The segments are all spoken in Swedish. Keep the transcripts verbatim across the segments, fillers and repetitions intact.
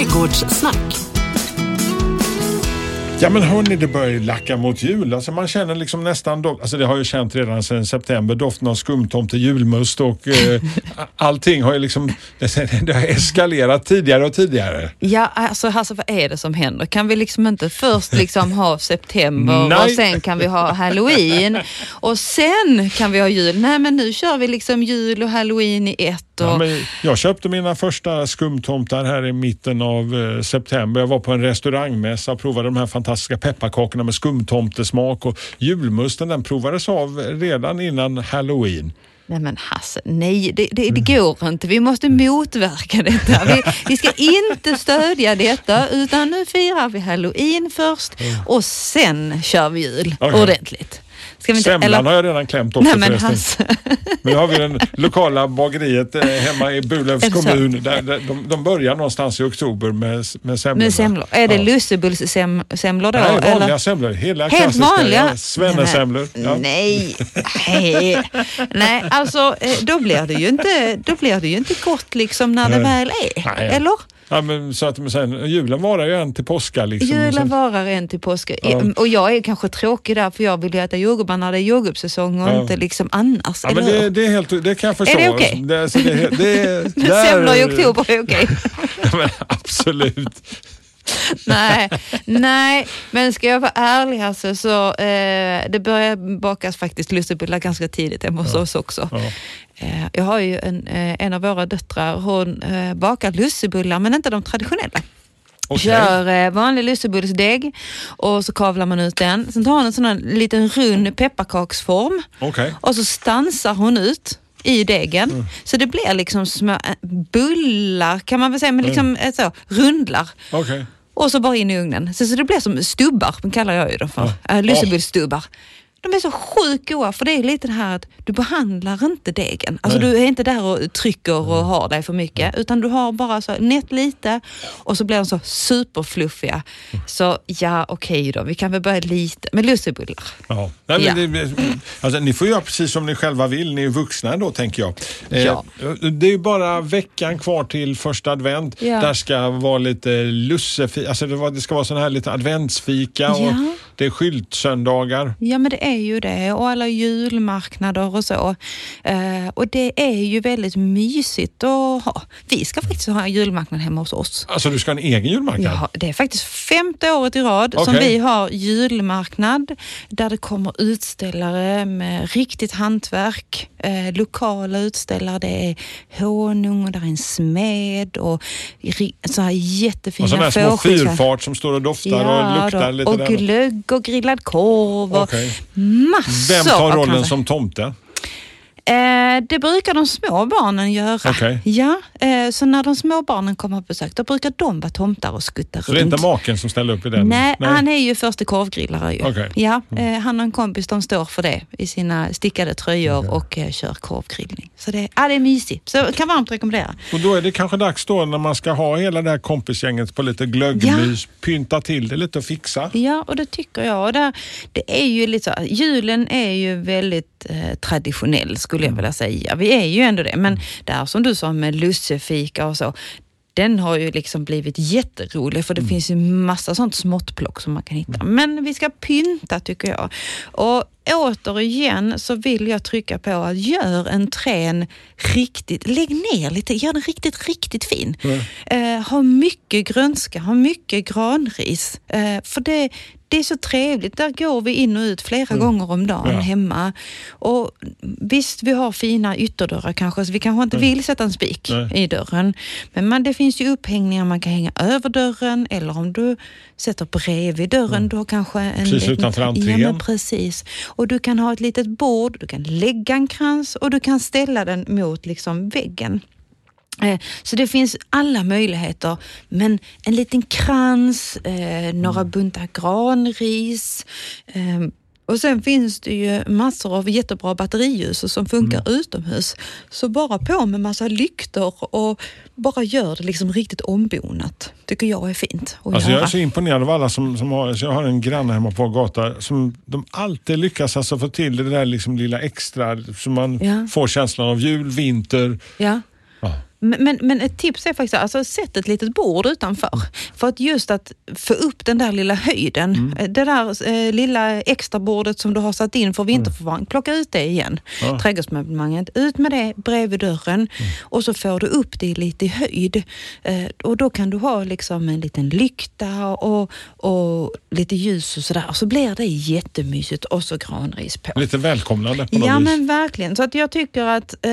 Trädgårdssnack. Ja men hörni, det börjar ju lacka mot jul. Alltså man känner liksom nästan, do- alltså det har ju känt redan sedan september, doften av skumtomte, julmust och eh, allting har ju liksom, det, det har eskalerat tidigare och tidigare. Ja, alltså, alltså vad är det som händer? Kan vi liksom inte först liksom ha september Nej. och sen kan vi ha Halloween och sen kan vi ha jul? Nej men nu kör vi liksom jul och Halloween i ett. Och... Ja, men jag köpte mina första skumtomtar här i mitten av eh, september. Jag var på en restaurangmässa och provade de här fantastiska pepparkakorna med skumtomtesmak, och julmusten den provades av redan innan Halloween. Nej men Hasse, nej, det, det, det går inte. Vi måste motverka detta. Vi, vi ska inte stödja detta, utan nu firar vi Halloween först och sen kör vi jul Okay. ordentligt. Ska vi inte, Semlan eller... har jag redan klämt också. Nej, men förresten. Hasse. Men nu har vi den lokala bageriet eh, hemma i Burlövs kommun. Där, där, de, de börjar någonstans i oktober med, med semlor. Med semlor. Är det ja. lussebullssemlor då? Nej, vanliga eller? semlor. Hela Helt klassiska vanliga? svennesemlor. Ja. Nej, nej. Nej, alltså då blir det ju inte, då blir det ju inte gott liksom när det väl är. Nej. Eller? Ja, men så att sen, julen varar ju en till påska liksom. Julen varar en till påska. Ja. Och jag är kanske tråkig där, för jag vill ju äta jordgubbar när det är jordgubbssäsong och Ja. inte liksom annars. Ja, men det, det är helt, det kan jag förstå. Är det okej? Det, alltså, det, det, Men semlor i oktober är okej. Ja, men absolut. nej, nej, men ska jag vara ärlig alltså, så eh, det börjar bakas faktiskt lussebullar ganska tidigt hemma hos Ja. oss också. Ja. Eh, jag har ju en, eh, en av våra döttrar, hon eh, bakar lussebullar men inte de traditionella. Okay. Kör eh, vanlig lussebullsdeg och så kavlar man ut den. Sen tar hon en sån här liten rund pepparkaksform Okay. och så stansar hon ut i degen. Mm. Så det blir liksom små bullar kan man väl säga, men liksom mm. så, rundlar. Okay. Och så bara in i ugnen. Så, så det blir som stubbar, de kallar jag ju dem för. Ja. Äh, Lussebullsstubbar. De är så sjukt goda, för det är lite det här att du behandlar inte degen. Alltså Nej. Du är inte där och trycker och har dig för mycket, utan du har bara så nätt lite och så blir de så superfluffiga. Så ja, okej okay då. Vi kan väl börja lite med lussebullar. Ja. Nej, men ja. det, alltså, ni får göra precis som ni själva vill. Ni är vuxna då, tänker jag. Ja. Eh, det är ju bara veckan kvar till första advent. Ja. Där ska vara lite lussefika. Alltså det, var, det ska vara sån här lite adventsfika och ja. det är skyltsöndagar. Ja, men det är ju det. Och alla julmarknader och så. Eh, och det är ju väldigt mysigt att ha. Vi ska faktiskt ha en julmarknad hemma hos oss. Alltså du ska ha en egen julmarknad? Ja, det är faktiskt femte året i rad okay. som vi har julmarknad. Där det kommer utställare med riktigt hantverk. Eh, lokala utställare. Det är honung och där är en smed. Och så här jättefina och sådana små fyrfart som står och doftar ja, och luktar då. lite. Och där. glögg och grillad korv. Och okay. massor. Vem tar rollen kanske. som tomte? Eh, det brukar de små barnen göra. Okay. Ja, eh, så när de små barnen kommer på besök, då brukar de vara tomtar och skutta så runt. Så det är inte maken som ställer upp i den? Nej, Nej. han är ju första korvgrillare ju. Okay. Ja, eh, han och en kompis, de står för det i sina stickade tröjor okay. och eh, kör korvgrillning. Så det, ja, det är mysigt. Så kan varmt rekommendera. Och då är det kanske dags då när man ska ha hela det här kompisgänget på lite glöggmys, ja. pynta till det lite och fixa. Ja, och det tycker jag. Och där, det är ju lite så, julen är ju väldigt eh, traditionell skulle jag vilja säga. Vi är ju ändå det, men där som du sa med lussefika och så, den har ju liksom blivit jätterolig, för det mm. finns ju massa sånt småttplock som man kan hitta. Men vi ska pynta tycker jag. Och återigen så vill jag trycka på att gör en trän riktigt, lägg ner lite, gör den riktigt, riktigt fin. Mm. Eh, ha mycket grönska, ha mycket granris. Eh, för det Det är så trevligt. Där går vi in och ut flera mm. gånger om dagen ja. hemma. Och visst, vi har fina ytterdörrar kanske, så vi kanske inte mm. vill sätta en spik Nej. i dörren. Men man, det finns ju upphängningar man kan hänga över dörren, eller om du sätter bredvid dörren, mm. du har kanske en precis liten, utanför entrén. Ja, men precis. Och du kan ha ett litet bord, du kan lägga en krans och du kan ställa den mot liksom väggen. Så det finns alla möjligheter, men en liten krans, eh, några buntar granris eh, och sen finns det ju massor av jättebra batteriljus som funkar mm. utomhus. Så bara på med massa lyktor och bara gör det liksom riktigt ombonat. Tycker jag är fint att alltså göra. Jag är så imponerad av alla som, som har, jag har en granne hemma på gatan som de alltid lyckas alltså få till det där liksom lilla extra, så man ja. får känslan av jul, vinter. Ja. Ja. Men, men, men ett tips är faktiskt alltså sätt ett litet bord utanför. För att just att få upp den där lilla höjden. Mm. Det där eh, lilla extra bordet som du har satt in för vinterförvaring. Plocka ut det igen. Ja. Trädgårdsmöblemanget. Ut med det bredvid dörren. Mm. Och så får du upp det lite i höjd. Eh, och då kan du ha liksom en liten lykta och, och lite ljus och sådär. Och så blir det jättemysigt. Och så granris på. Lite välkomnande på något Ja vis. Men verkligen. Så att jag tycker att eh,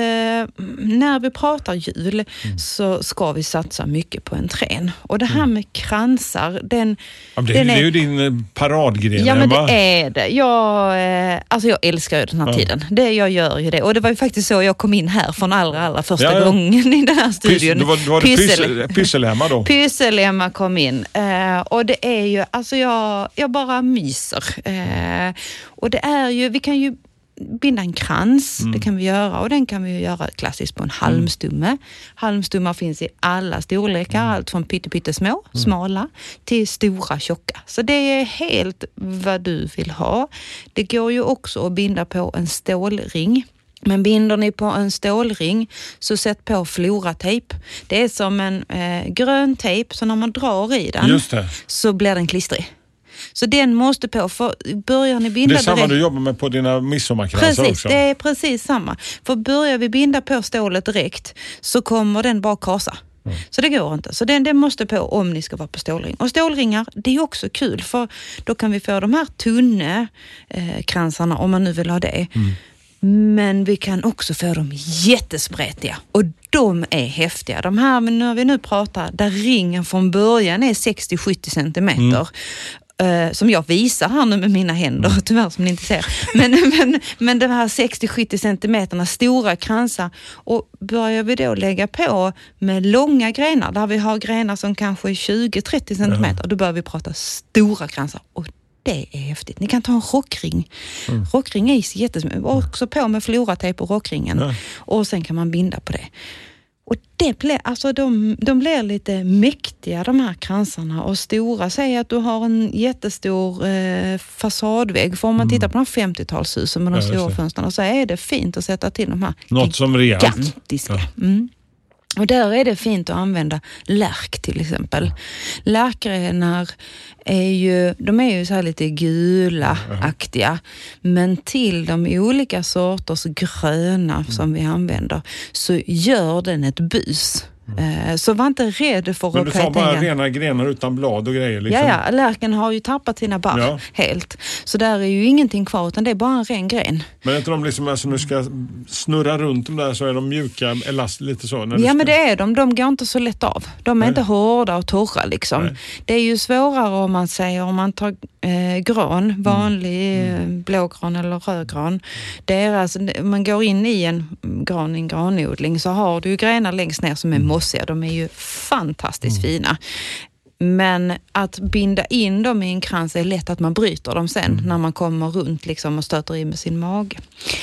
när vi pratar jul Mm. så ska vi satsa mycket på entrén. Och det här med kransar, den... Ja, det, den är, är, det är ju din paradgren. Ja, men Emma. det är det. Jag, eh, alltså jag älskar ju den här ja. tiden. Det, jag gör ju det. Och det var ju faktiskt så jag kom in här från allra, allra första ja, ja. gången i den här studion. Pys, då var, då var det Pyssel, Pysselemma då? Pysselemma kom in. Eh, och det är ju, alltså jag, jag bara myser. Eh, och det är ju, vi kan ju binda en krans, mm. det kan vi göra och den kan vi göra klassiskt på en halmstumme. Mm. Halmstummar finns i alla storlekar, mm. allt från pyttesmå, mm. smala till stora tjocka. Så det är helt vad du vill ha. Det går ju också att binda på en stålring. Men binder ni på en stålring så sätt på floratejp. Det är som en eh, grön tejp, så när man drar i den Just det. så blir den klistrig. Så den måste på, för börjar ni binda det är samma direkt. Du jobbar med på dina midsommarkransar Precis, också. det är precis samma. För börjar vi binda på stålet direkt så kommer den bara kasa. Mm. Så det går inte. Så den, den måste på om ni ska vara på stålring. Och stålringar, det är också kul för då kan vi få de här tunna eh, kransarna om man nu vill ha det. Mm. Men vi kan också få dem jättesprätiga. Och de är häftiga. De här, när vi nu pratar, där ringen från början är sextio till sjuttio centimeter. Mm. Uh, som jag visar här nu med mina händer, mm. tyvärr som ni inte ser. Men, men, men de här sextio till sjuttio centimeterna, stora kransar. Och börjar vi då lägga på med långa grenar, där vi har grenar som kanske är tjugo till trettio centimeter, mm. då börjar vi prata stora kransar. Och det är häftigt. Ni kan ta en rockring. Mm. Rockring är jättesmå. Också på med floratejp och rockringen. Mm. Och sen kan man binda på det. Och det blir, alltså de, de blir lite mäktiga de här kransarna och stora. Säg att du har en jättestor eh, fasadvägg. För om man tittar på de här femtiotalshusen med de ja, stora fönsterna så är det fint att sätta till de här något som gigantiska. Ja. Mm. Och där är det fint att använda lärk till exempel. Lärkgrenar är ju, de är ju så här lite gula-aktiga. Men till de olika sorters gröna mm. som vi använder så gör den ett bus. Mm. Så var inte rädd för att... Men du tar bara rena grenar utan blad och grejer liksom. Ja, ja, lärken har ju tappat sina barr ja. helt. Så där är ju ingenting kvar utan det är bara en ren gren. Men är inte de liksom, alltså nu ska snurra runt dem där så är de mjuka, elast, lite så? När ja, ska... men det är de. De går inte så lätt av. De är Nej. inte hårda och torra liksom. Nej. Det är ju svårare om man säger, om man tar eh, gran, vanlig mm. Mm. blågran eller rödgran. Det är alltså, man går in i en gran, en granodling så har du ju grenar längst ner som är mm. mossiga. De är ju fantastiskt mm. fina. Men att binda in dem i en krans är lätt att man bryter dem sen mm. när man kommer runt liksom och stöter i med sin mage.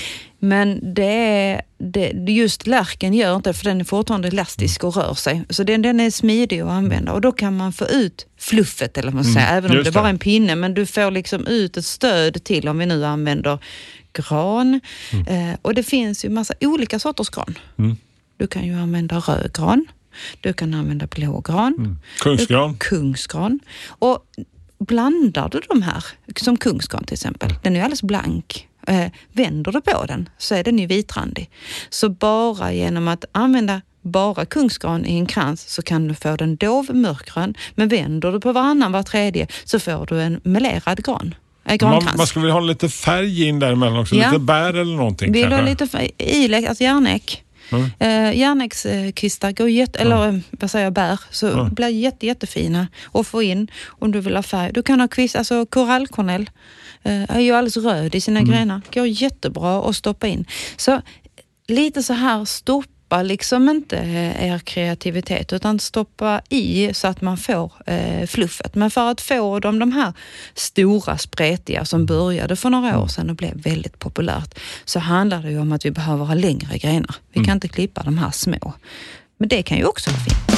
Men det är, det, just lärken gör inte, för den är fortfarande elastisk och rör sig. Så den, den är smidig att använda och då kan man få ut fluffet eller man säger, mm, även om det, det bara är en pinne, men du får liksom ut ett stöd till om vi nu använder gran. Mm. Eh, och det finns ju massa olika sorters gran. Mm. Du kan ju använda rödgran. Du kan använda blågran. Mm. Kungsgran. Kungsgran. Och blandar du de här, som kungsgran till exempel, den är ju alldeles blank. Eh, vänder du på den så är den ju vitrandig. Så bara genom att använda bara kungsgran i en krans så kan du få den dov mörkgrön. Men vänder du på varannan var tredje så får du en melerad gran. Man, man skulle vilja ha lite färg in där emellan också. Ja. Lite bär eller någonting. Vill du ha lite färg? Ilek, alltså järnäck. Mm. Uh, järnäckskvistar går jätte, mm. eller vad säger jag, bär så mm. blir jätte, jättefina att få in om du vill ha färg. Du kan ha kvist, alltså korallkornell uh, är ju alldeles röd i sina mm. grenar. Går jättebra att stoppa in. Så lite så här stoppa liksom inte er kreativitet utan stoppa i så att man får eh, fluffet. Men för att få dem de här stora spretiga som började för några år sedan och blev väldigt populärt så handlar det ju om att vi behöver ha längre grenar. Vi mm. kan inte klippa de här små. Men det kan ju också vara fint.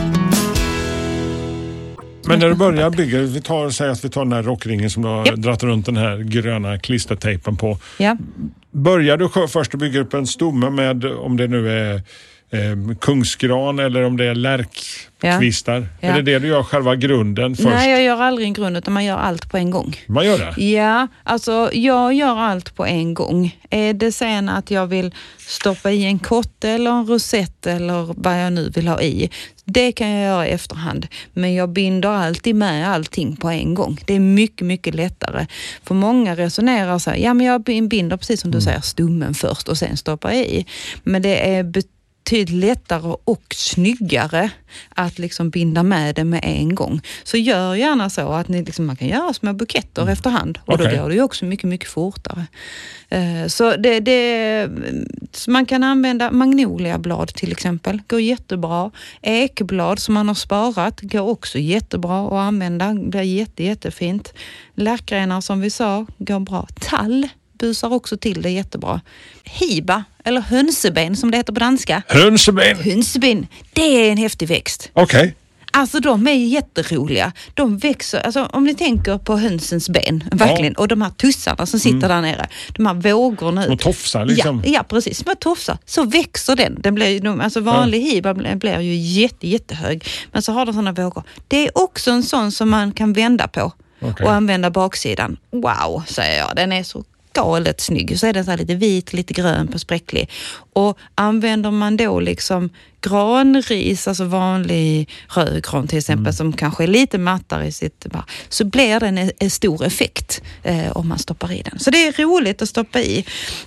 Men när du börjar bygga, vi tar, säg att vi tar den här rockringen som du har yep. dratt runt den här gröna klistertejpen på. Ja. Börjar du först att bygga upp en stomme med, om det nu är eh, kungsgran eller om det är lärkkvistar. Ja. Ja. Är det det du gör själva grunden först? Nej, jag gör aldrig en grund utan man gör allt på en gång. Man gör det? Ja, alltså jag gör allt på en gång. Är det sen att jag vill stoppa i en kotte eller en rosett eller vad jag nu vill ha i, det kan jag göra i efterhand. Men jag binder alltid med allting på en gång. Det är mycket, mycket lättare. För många resonerar så här, ja men jag binder precis som du mm. säger, stummen först och sen stoppar i. Men det är betydligt lättare och snyggare att liksom binda med det med en gång. Så gör gärna så att ni liksom, man kan göra små buketter mm. efterhand. Och okay. då går det ju också mycket, mycket fortare. Uh, så det, det så man kan använda magnoliablad till exempel. Går jättebra. Ekblad som man har sparat går också jättebra att använda. Det är jätte, jättefint. Lärkgrenar som vi sa går bra. Tall busar också till det jättebra. Hiba, eller hönseben som det heter på danska. Hönseben? Hönseben, det är en häftig växt. Okej. Okay. Alltså de är jätteroliga. De växer, alltså om ni tänker på hönsens ben, verkligen. Ja. Och de här tussarna som sitter mm. där nere. De här vågorna ut. Små tofsar liksom. Ja, ja, precis. Små tofsar. Så växer den. den blir, de, alltså vanlig ja. hiba blir ju jätte, jättehög. Men så har de sådana vågor. Det är också en sån som man kan vända på. Okay. Och använda baksidan. Wow, säger jag. Den är så galet snygg. Så är den så här lite vit, lite grön på spräcklig. Och använder man då liksom granris, alltså vanlig rödgran till exempel, mm. som kanske är lite mattare i sitt, så blir den en, en stor effekt eh, om man stoppar i den. Så det är roligt att stoppa i.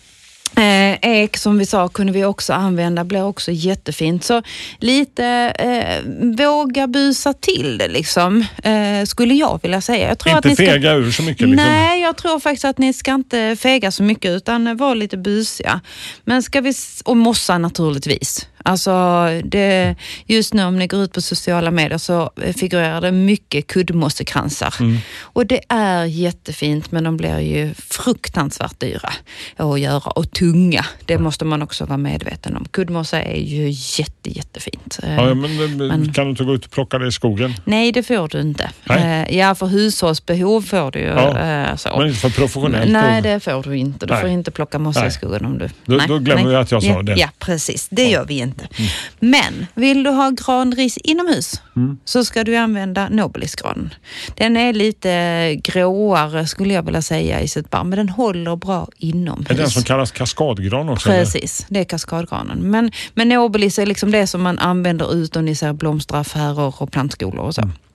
Eh, ek som vi sa kunde vi också använda, blir också jättefint. Så lite eh, våga busa till det liksom, eh, skulle jag vilja säga. Jag tror inte att ni ska... fega ur så mycket liksom. Nej, jag tror faktiskt att ni ska inte fega så mycket utan vara lite busiga. Men ska vi, och mossa naturligtvis. Alltså det, just nu om ni går ut på sociala medier så figurerar det mycket kuddmossekransar. Mm. Och det är jättefint men de blir ju fruktansvärt dyra att göra och tunga. Det måste man också vara medveten om. Kuddmossa är ju jätte, jättefint. Ja, men, men kan du inte gå ut och plocka det i skogen? Nej, det får du inte. Nej. Ja, för hushållsbehov får du ju. Ja, så. Men inte för professionellt? Nej, det får du inte. Du nej. får inte plocka mossa nej. i skogen om du... Då, nej. då glömmer vi att jag sa ja, det. Ja, precis. Det ja. gör vi inte. Mm. Men vill du ha granris inomhus mm. så ska du använda nobelisgranen. Den är lite gråare skulle jag vilja säga i sitt barn, men den håller bra inomhus. Är det den som kallas kaskadgran också? Precis, eller? det är kaskadgranen. Men, men nobelis är liksom det som man använder ut om ni ser blomsteraffärer och plantskolor och så. Mm.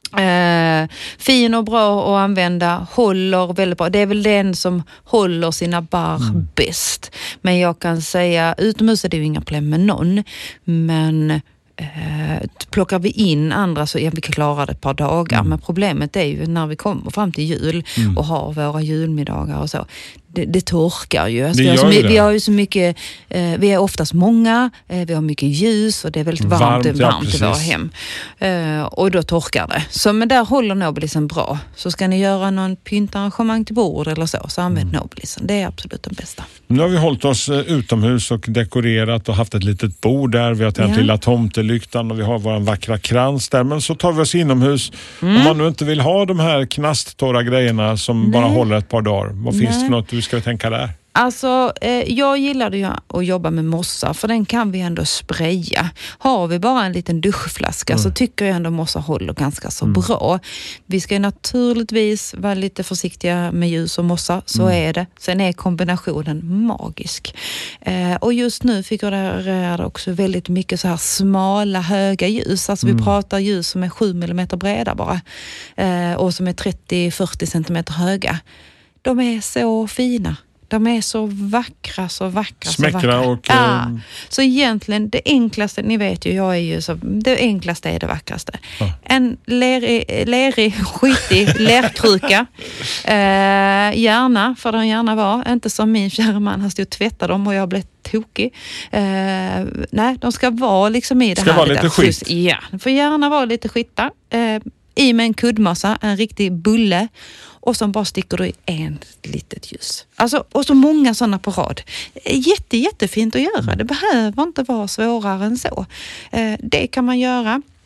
Uh, fin och bra att använda, håller väldigt bra. Det är väl den som håller sina barr mm. bäst. Men jag kan säga, utomhus är det ju inga problem med någon. Men uh, plockar vi in andra så ja, vi klarar det ett par dagar. Mm. Men problemet är ju när vi kommer fram till jul mm. och har våra julmiddagar och så. Det, det torkar ju. Alltså, det vi, har så, vi har ju så mycket, eh, vi är oftast många, eh, vi har mycket ljus och det är väldigt varmt, varmt, varmt ja, i våra hem. Eh, och då torkar det. Så men där håller nobelisen bra. Så ska ni göra någon pyntarrangemang till bord eller så, så använd mm. nobelisen. Det är absolut den bästa. Nu har vi hållit oss utomhus och dekorerat och haft ett litet bord där. Vi har tänt ja. lilla tomtelyktan och vi har vår vackra krans där. Men så tar vi oss inomhus. Mm. Om man nu inte vill ha de här knasttorra grejerna som Nej. bara håller ett par dagar. Vad Nej. finns det för något du ska vi tänka där? Alltså, eh, jag gillade ju att jobba med mossa för den kan vi ändå spraya. Har vi bara en liten duschflaska mm. så tycker jag ändå mossa håller ganska så mm. bra. Vi ska naturligtvis vara lite försiktiga med ljus och mossa, så mm. är det. Sen är kombinationen magisk. Eh, och just nu figurerar det också väldigt mycket så här smala, höga ljus. Alltså mm. vi pratar ljus som är sju millimeter breda bara eh, och som är trettio till fyrtio centimeter höga. De är så fina. De är så vackra, så vackra, Smäckra så vackra. och... Ja. Så egentligen, det enklaste, ni vet ju, jag är ju så, det enklaste är det vackraste. Ja. En lerig, lerig skitig lerkruka. Eh, gärna, för den gärna var. Inte som min kära man, han stod och tvättade dem och jag blev tokig. Eh, nej, de ska vara liksom i det ska här. Ska vara lite skit. Ja, de får gärna vara lite skitta. Eh, I med en kuddmassa, en riktig bulle. Och som bara sticker du i en litet ljus. Alltså, och så många sådana på rad. Jätte, jättefint att göra. Det behöver inte vara svårare än så. Eh, det kan man göra.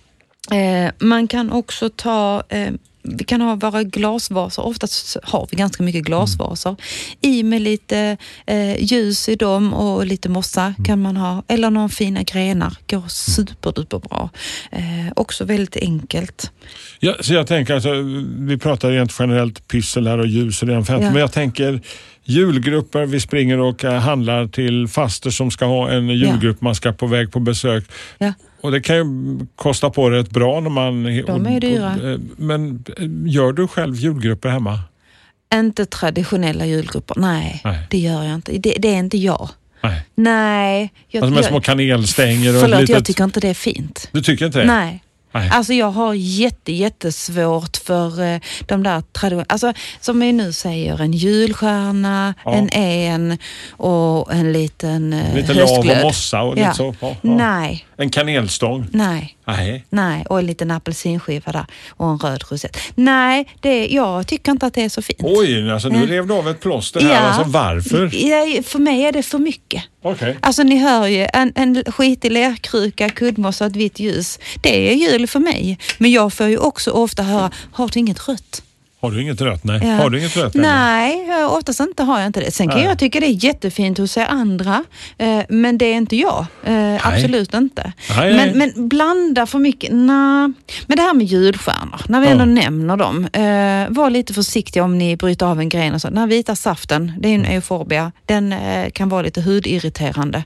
Eh, man kan också ta... Eh, vi kan ha våra glasvaser. Oftast har vi ganska mycket glasvaser. Mm. I med lite eh, ljus i dem och lite mossa mm. kan man ha. Eller några fina grenar. Går superduper bra. Eh, också väldigt enkelt. Ja, så jag tänker, alltså, vi pratar rent generellt pyssel här och ljus och det är ja. Men jag tänker julgrupper, vi springer och handlar till faster som ska ha en julgrupp, ja. Man ska på väg på besök. Ja. Och det kan ju kosta på rätt bra när man... De är dyra. Men gör du själv julgrupper hemma? Inte traditionella julgrupper, nej, nej. Det gör jag inte. Det, det är inte jag. Nej. Nej. Jag, alltså med jag, små kanelstänger och förlåt, litet... jag tycker inte det är fint. Du tycker inte det? Nej. Nej. Alltså jag har jätte, jättesvårt för eh, de där traditionella, alltså som vi nu säger, en julstjärna, ja. En en och en liten eh, lite höstglöd. Lav och mossa och ja. lite så. Ja, ja. Nej. En kanelstång? Nej. Nej. Nej, och en liten apelsinskiva där och en röd rosett. Nej, det, jag tycker inte att det är så fint. Oj, alltså du revde av ett plåster här. Ja. Alltså varför? Ja, för mig är det för mycket. Okay. Alltså ni hör ju, en, en skitig lerkruka, kuddmossa och ett vitt ljus. Det är jul för mig. Men jag får ju också ofta höra, har du inget rött? Har du inget rött? Nej. Ja. Har du inget rött? Nej, oftast inte har jag inte det. Sen kan Nej. Jag tycka det är jättefint hos er andra. Eh, men det är inte jag. Eh, absolut inte. Nej. Men, men blanda för mycket. Nej. Men det här med julstjärnor, när vi ändå ja. Nämner dem. Eh, var lite försiktiga om ni bryter av en gren och så. Den här vita saften, det är en euforbia. Den eh, kan vara lite hudirriterande.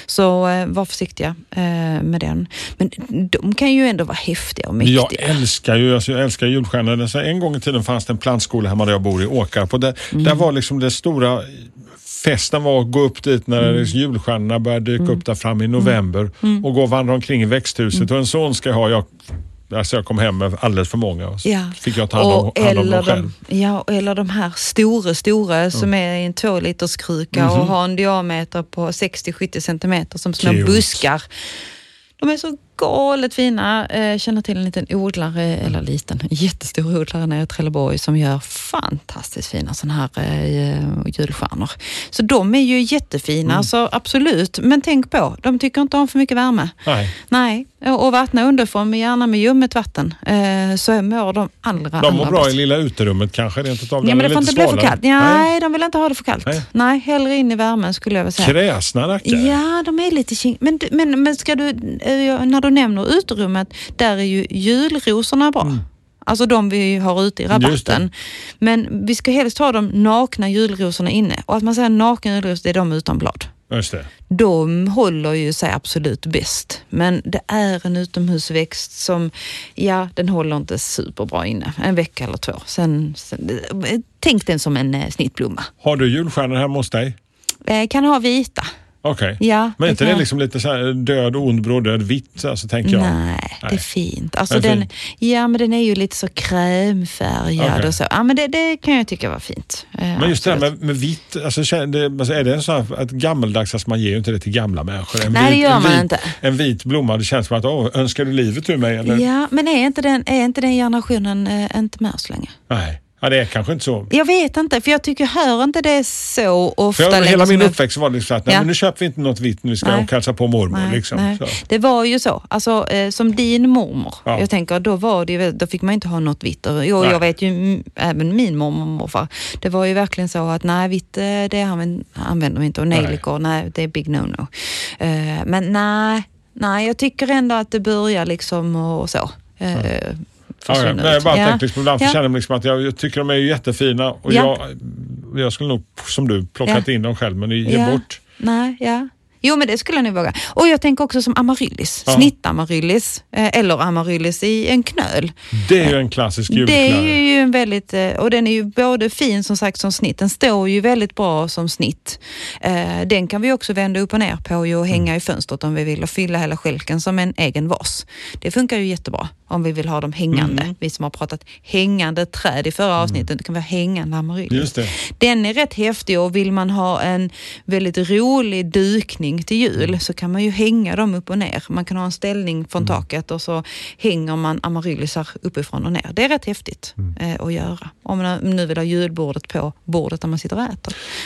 Så eh, var försiktiga eh, med den. Men de kan ju ändå vara häftiga och mäktiga. Jag älskar ju, alltså jag älskar julstjärnor. En gång i tiden fanns en plantskola hemma där jag bor i Åkarp. Och där, mm. där var liksom det stora festen var att gå upp dit när mm. julstjärnorna började dyka mm. upp där fram i november mm. och gå och vandra omkring i växthuset. Mm. Och en son ska jag ha, jag, alltså jag kom hem med alldeles för många och ja. Fick jag ta hand om, och hand om dem själv. De, ja, eller de här stora, stora mm. som är i en två liters kruka mm-hmm. och har en diameter på sextio till sjuttio centimeter som små buskar. De är så galet fina. Jag känner till en liten odlare, eller liten, en jättestor odlare nere i Trelleborg som gör fantastiskt fina såna här eh, julstjärnor. Så de är ju jättefina, mm. så absolut. Men tänk på, de tycker inte om för mycket värme. Nej. Nej. Och vattna underifrån, med gärna med ljummet vatten. Eh, så mår de allra De mår allra bra bäst. i lilla uterummet kanske rent utav. Ja, men det får inte bli för kallt. Ja, nej. nej, de vill inte ha det för kallt. Nej, nej hellre in i värmen skulle jag vilja säga. Kräsna rackare. Ja, de är lite king. Men, men, men ska du, när du nämner uterummet, där är ju julrosorna bra. Mm. Alltså de vi har ute i rabatten. Men vi ska helst ha de nakna julrosorna inne. Och att man säger nakna julrosor, det är de utan blad. Just det. De håller ju sig absolut bäst. Men det är en utomhusväxt som, ja, den håller inte superbra inne. En vecka eller två. Sen, sen, tänk den som en eh, snittblomma. Har du julstjärnor hemma hos dig? Eh, kan ha vita. Okej. Okay. Ja, men inte det är liksom lite så här död, ond, bråd, död, vitt, alltså, tänker jag. Nej, Nej, det är fint. Alltså är den, fint. Ja, men den är ju lite så krämfärgad okay. och så. Ja, men det, det kan jag tycka var fint. Men just det här med, med vitt, alltså, det, alltså är det en sån här, att gammaldags, alltså, man ger ju inte det till gamla människor. En Nej, vit, det gör en man vit, inte. En vit blomma, det känns som att, åh, önskar du livet ur mig? Eller? Ja, men är inte den, är inte den generationen äh, inte med oss längre? Nej. Ja, det är kanske inte så. Jag vet inte, för jag tycker, hör inte det så ofta. För jag, hela min jag... uppväxt var liksom att nej, ja. men nu köper vi inte något vitt, nu ska jag hälsa på mormor. Nej, liksom. nej. Så. Det var ju så, alltså eh, som din mormor. Ja. Jag tänker, då var det ju, då fick man inte ha något vitt. Och jag vet ju, m- även min mormor och morfar, det var ju verkligen så att nej, vitt det använder, använder vi inte. Och nejlikor, nej. nej, det är big no-no. Eh, men nej, nej, jag tycker ändå att det börjar liksom och så. Eh, ja. Ja, ja. Nej, jag bara ja. tänkte liksom, ibland ja. känner liksom att jag, jag tycker de är jättefina och ja. jag, jag skulle nog som du plockat ja. in dem själv, men ge ja. bort. Nej, ja. Jo, men det skulle jag nog våga. Och jag tänker också som amaryllis, ja. snittamaryllis eh, eller amaryllis i en knöl. Det är ju en klassisk julknöl. Det är ju en väldigt, och den är ju både fin som sagt som snitt. Den står ju väldigt bra som snitt. Eh, den kan vi också vända upp och ner på och hänga mm. i fönstret om vi vill och fylla hela skälken som en egen vas. Det funkar ju jättebra om vi vill ha dem hängande. Mm. Vi som har pratat hängande träd i förra avsnittet, mm. det kan vara hängande amaryllis. Just det. Den är rätt häftig och vill man ha en väldigt rolig dukning till jul mm. så kan man ju hänga dem upp och ner. Man kan ha en ställning från mm. taket och så hänger man amaryllisar uppifrån och ner. Det är rätt häftigt mm. eh, att göra. Om man nu vill ha julbordet på bordet där man sitter och äter.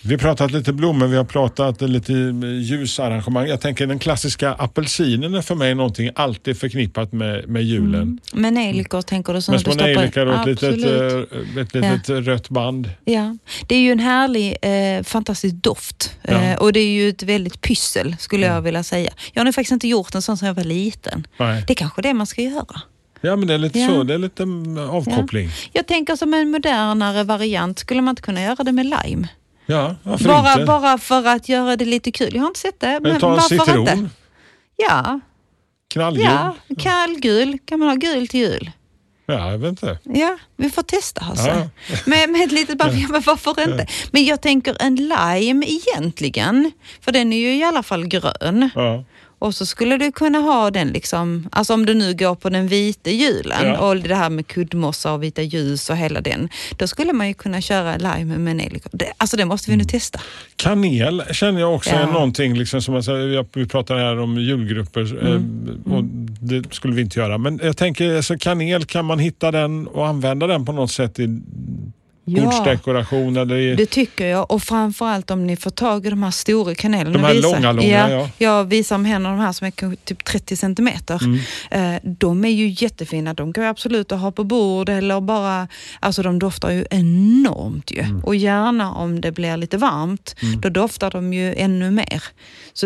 Vi har pratat lite blommor, vi har pratat lite ljusarrangemang. Jag tänker den klassiska apelsinen är för mig någonting alltid förknippat med, med julen. Mm. Men nejlikor tänker du så? Men små nejlikor och ett litet, ett litet ja. rött band. Ja, det är ju en härlig, eh, fantastisk doft. Ja. Eh, och det är ju ett väldigt pyssel skulle jag vilja säga. Jag har nog faktiskt inte gjort en sån som jag var liten. Nej. Det är kanske det man ska göra. Ja, men det är lite ja. så. Det är lite avkoppling. Ja. Jag tänker som en modernare variant. Skulle man inte kunna göra det med lime? Ja, varför bara, inte? Bara för att göra det lite kul. Jag har inte sett det. Men ta varför citron. Inte? Ja. Knallgul. Ja, knallgul. Kan man ha gul till jul? Ja, jag vet inte. Ja, vi får testa alltså. Ja. med, med ett litet band, men varför inte? Men jag tänker en lime egentligen. För den är ju i alla fall grön. Ja. Och så skulle du kunna ha den liksom, alltså om du nu går på den vita julen ja. och det här med kuddmossa och vita ljus och hela den, då skulle man ju kunna köra lime med nejlikor. Det, alltså det måste vi nu testa. Kanel känner jag också ja. är någonting, liksom, som jag säger, vi pratar här om julgrupper mm. och det skulle vi inte göra. Men jag tänker, alltså, kanel, kan man hitta den och använda den på något sätt i bordsdekoration eller i... Det tycker jag, och framförallt om ni får tag i de här stora kanelerna. De här visar. långa, långa, ja, ja. Jag visar om henne de här som är typ trettio centimeter. Mm. De är ju jättefina. De går absolut att ha på bord eller bara, alltså de doftar ju enormt ju. Mm. Och gärna om det blir lite varmt, mm. då doftar de ju ännu mer. Så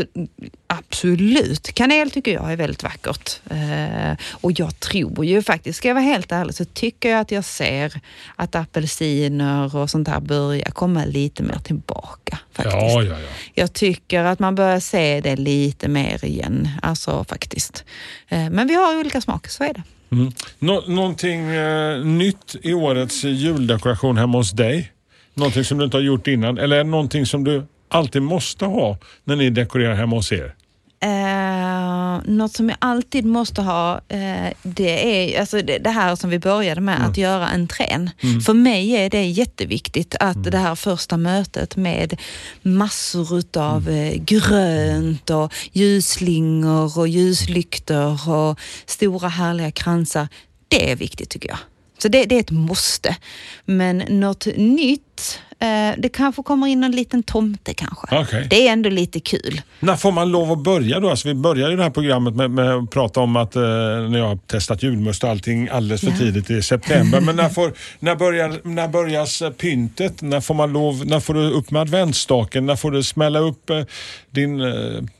absolut. Kanel tycker jag är väldigt vackert. Och jag tror ju faktiskt, ska jag vara helt ärlig, så tycker jag att jag ser att apelsin och sånt här börjar komma lite mer tillbaka faktiskt. Ja, ja, ja. Jag tycker att man börjar se det lite mer igen, alltså faktiskt. Men vi har olika smaker, så är det. Mm. Nå- någonting eh, nytt i årets juldekoration hemma hos dig? Någonting som du inte har gjort innan? Eller någonting som du alltid måste ha när ni dekorerar hemma hos er? Uh, något som jag alltid måste ha, uh, det är alltså det, det här som vi började med, mm. att göra entrén. Mm. För mig är det jätteviktigt att mm. det här första mötet med massor av mm. uh, grönt och ljusslingor och ljuslyktor och stora härliga kransar, det är viktigt tycker jag. Så det, det är ett måste. Men något nytt, eh, det kanske kommer in en liten tomte kanske. Okay. Det är ändå lite kul. När får man lov att börja då? Alltså vi börjar ju det här programmet med, med att prata om att eh, när jag har testat julmust och allting alldeles för ja. tidigt i september. Men när, får, när, börjar, när börjas pyntet? När får man lov, när får du upp med adventsstaken? När får du smälla upp eh, din eh,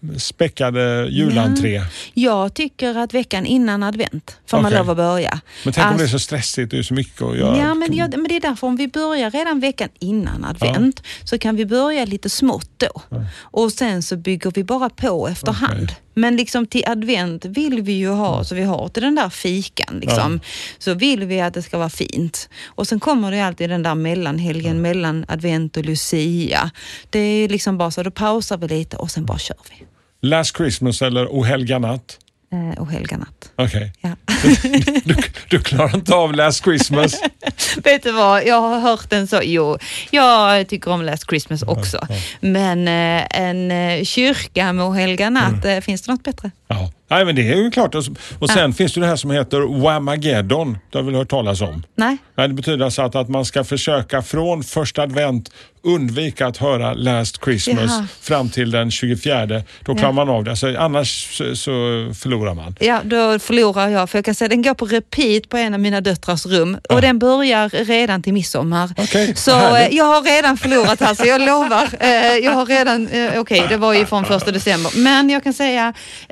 späckade julentré? Ja. Jag tycker att veckan innan advent får okay. man lov att börja. Men tänk alltså, om det är så stressigt, det är så mycket att göra. Ja, men, jag, men det är därför om vi börjar redan veckan innan advent ja. så kan vi börja lite smått då. Ja. Och sen så bygger vi bara på efterhand. Okay. Men liksom till advent vill vi ju ha, så vi har till den där fikan liksom, ja. så vill vi att det ska vara fint. Och sen kommer det alltid den där mellanhelgen, ja. mellan advent och Lucia. Det är liksom bara så, då pausar vi lite och sen bara kör vi. Last Christmas eller O helga natt? Eh, och helga natt. Okej. Okay. Ja. du, du klarar inte av Last Christmas? Vet du vad, jag har hört den så. Jo, jag tycker om Last Christmas också. Ja, ja. Men eh, en eh, kyrka med helga natt, mm. eh, finns det något bättre? Ja. Nej, men det är ju klart. Och sen ja. finns det det här som heter Whamageddon. Det har väl hört talas om? Nej. Nej, det betyder alltså att, att man ska försöka från första advent undvika att höra Last Christmas Jaha. fram till den tjugofjärde. Då klarar ja. man av det. Alltså, annars så, så förlorar man. Ja, då förlorar jag. För jag kan säga den går på repeat på en av mina döttrars rum. Ja. Och den börjar redan till midsommar. Okay. Så eh, jag har redan förlorat alltså. Jag lovar. Eh, jag har redan, eh, okej okay, det var ju från första december. Men jag kan säga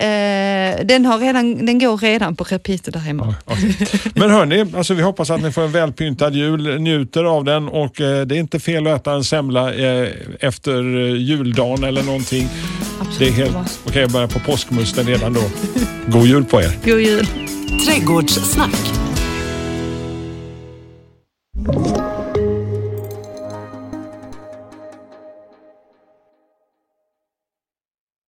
eh, den, har redan, den går redan på repeat där hemma. Ja, okay. Men hörni, alltså vi hoppas att ni får en välpyntad jul, njuter av den och eh, det är inte fel att äta en semla eh, efter eh, juldagen eller någonting. Absolut. Det är helt okej okay, att börja på påskmusten redan då. God jul på er. God jul. Trädgårdssnack.